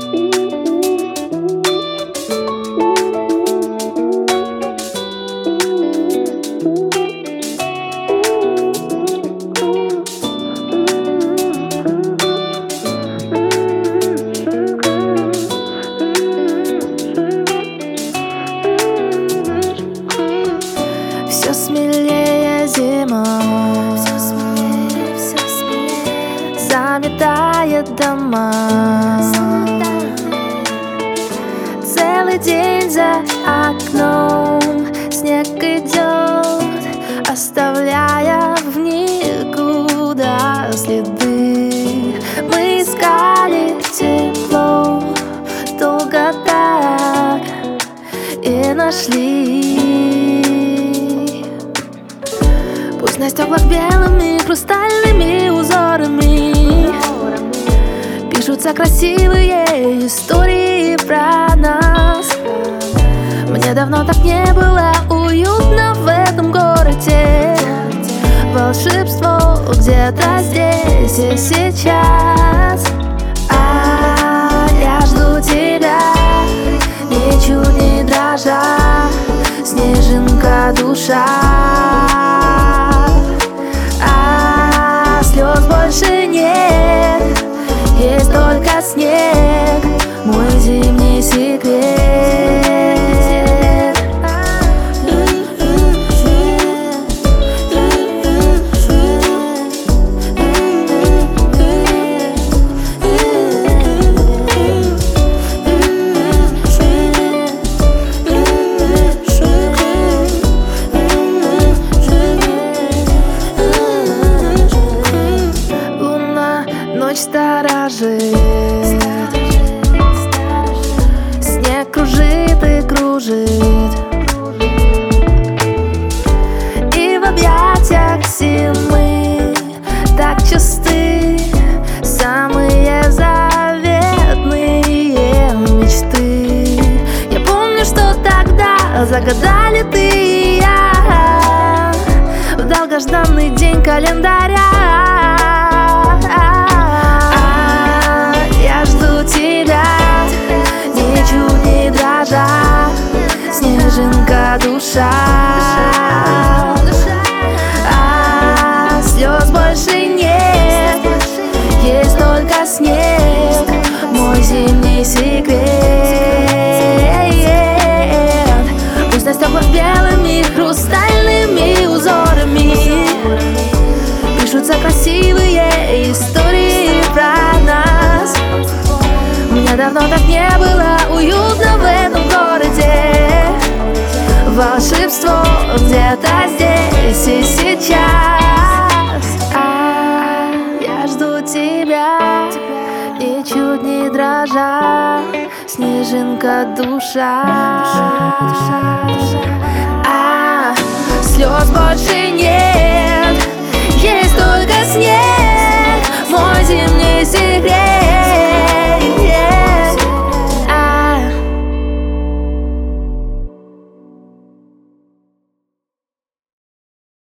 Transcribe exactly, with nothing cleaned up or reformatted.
Все смелее зима, Все смелее, все смелее заметает дома. Целый день за окном снег идет, оставляя в никуда следы. Мы искали тепло долго так и нашли. Пусть на стеклах белыми хрустальными узорами пишутся красивые истории про нас. Мне давно так не было уютно в этом городе. Волшебство где-то здесь и сейчас. А я жду тебя, ничуть не дрожа, снежинка душа. А слез больше нет, есть только снег, мой зимний секрет. Ночь сторожит, снег кружит и кружит, и в объятиях зимы так чисты самые заветные мечты. Я помню, что тогда загадали ты и я в долгожданный день календаря. Снежинка душа, а слез больше нет, есть только снег, мой зимний секрет. Пусть на стеклах белыми хрустальными узорами пишутся красивые истории про нас. Мне давно так не было уютно в этом городе. Волшебство где-то здесь и сейчас. А я жду тебя, ничуть не дрожа, снежинка душа. А слез больше нет, есть только снег, мой зимний секрет.